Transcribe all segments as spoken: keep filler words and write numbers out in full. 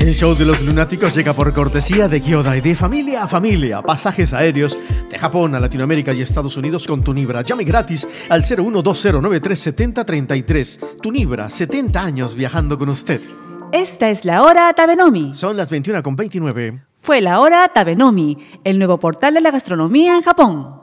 El show de los lunáticos llega por cortesía de Kyodai, de familia a familia, pasajes aéreos de Japón a Latinoamérica y Estados Unidos con Tunibra. Llame gratis al cero uno dos cero nueve tres siete cero tres tres. Tunibra, setenta años viajando con usted. Esta es la hora Tabenomi. Son las veintiuna con veintinueve. Fue la hora Tabenomi, el nuevo portal de la gastronomía en Japón.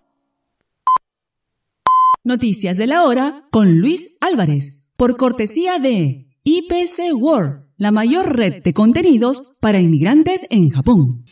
Noticias de la hora con Luis Álvarez, por cortesía de I P C World, la mayor red de contenidos para inmigrantes en Japón.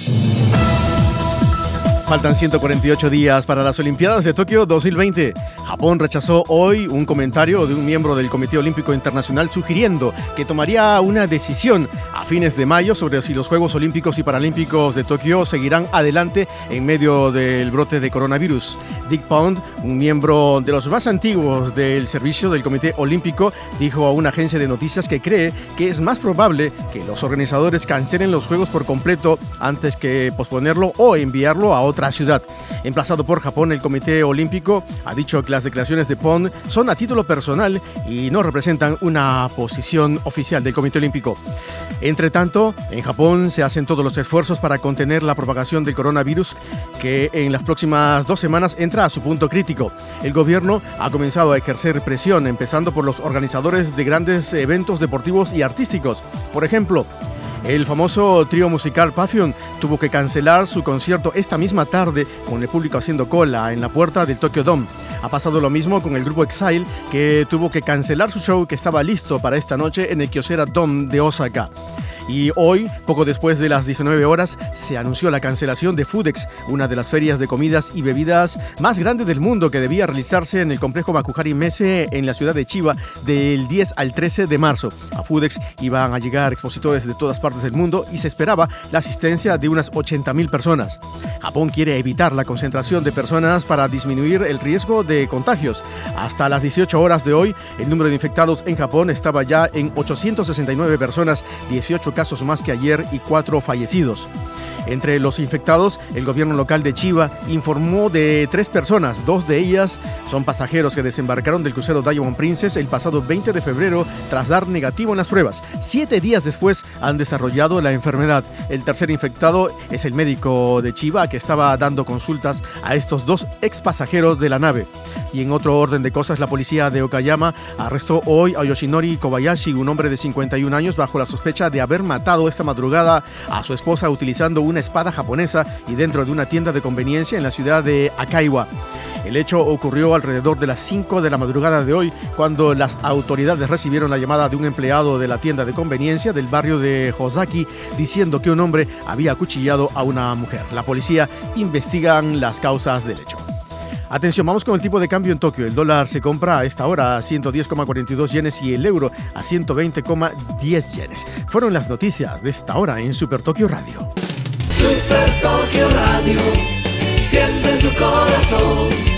Faltan ciento cuarenta y ocho días para las Olimpiadas de Tokio dos mil veinte. Japón rechazó hoy un comentario de un miembro del Comité Olímpico Internacional sugiriendo que tomaría una decisión a fines de mayo sobre si los Juegos Olímpicos y Paralímpicos de Tokio seguirán adelante en medio del brote de coronavirus. Dick Pound, un miembro de los más antiguos del servicio del Comité Olímpico, dijo a una agencia de noticias que cree que es más probable que los organizadores cancelen los Juegos por completo antes que posponerlo o enviarlo a otra ciudad. Emplazado por Japón, el Comité Olímpico ha dicho que las declaraciones de Pond son a título personal y no representan una posición oficial del Comité Olímpico. Entre tanto, en Japón se hacen todos los esfuerzos para contener la propagación del coronavirus, que en las próximas dos semanas entra a su punto crítico. El gobierno ha comenzado a ejercer presión, empezando por los organizadores de grandes eventos deportivos y artísticos. Por ejemplo, el famoso trío musical Paphion tuvo que cancelar su concierto esta misma tarde con el público haciendo cola en la puerta del Tokyo Dome. Ha pasado lo mismo con el grupo Exile, que tuvo que cancelar su show que estaba listo para esta noche en el Kyocera Dome de Osaka. Y hoy, poco después de las diecinueve horas, se anunció la cancelación de Foodex, una de las ferias de comidas y bebidas más grandes del mundo que debía realizarse en el complejo Makuhari Messe en la ciudad de Chiba del diez al trece de marzo. A Foodex iban a llegar expositores de todas partes del mundo y se esperaba la asistencia de unas ochenta mil personas. Japón quiere evitar la concentración de personas para disminuir el riesgo de contagios. Hasta las dieciocho horas de hoy, el número de infectados en Japón estaba ya en ochocientas sesenta y nueve personas, dieciocho casos más que ayer y cuatro fallecidos. Entre los infectados, el gobierno local de Chiba informó de tres personas. Dos de ellas son pasajeros que desembarcaron del crucero Diamond Princess el pasado veinte de febrero tras dar negativo en las pruebas. Siete días después han desarrollado la enfermedad. El tercer infectado es el médico de Chiba que estaba dando consultas a estos dos ex pasajeros de la nave. Y en otro orden de cosas, la policía de Okayama arrestó hoy a Yoshinori Kobayashi, un hombre de cincuenta y un años, bajo la sospecha de haber matado esta madrugada a su esposa utilizando una espada japonesa y dentro de una tienda de conveniencia en la ciudad de Akaiwa. El hecho ocurrió alrededor de las cinco de la madrugada de hoy, cuando las autoridades recibieron la llamada de un empleado de la tienda de conveniencia del barrio de Hosaki diciendo que un hombre había acuchillado a una mujer. La policía investiga las causas del hecho. Atención, vamos con el tipo de cambio en Tokio. El dólar se compra a esta hora a ciento diez coma cuarenta y dos yenes y el euro a ciento veinte coma diez yenes. Fueron las noticias de esta hora en Super Tokio Radio. Super Tokio Radio, siempre en tu corazón.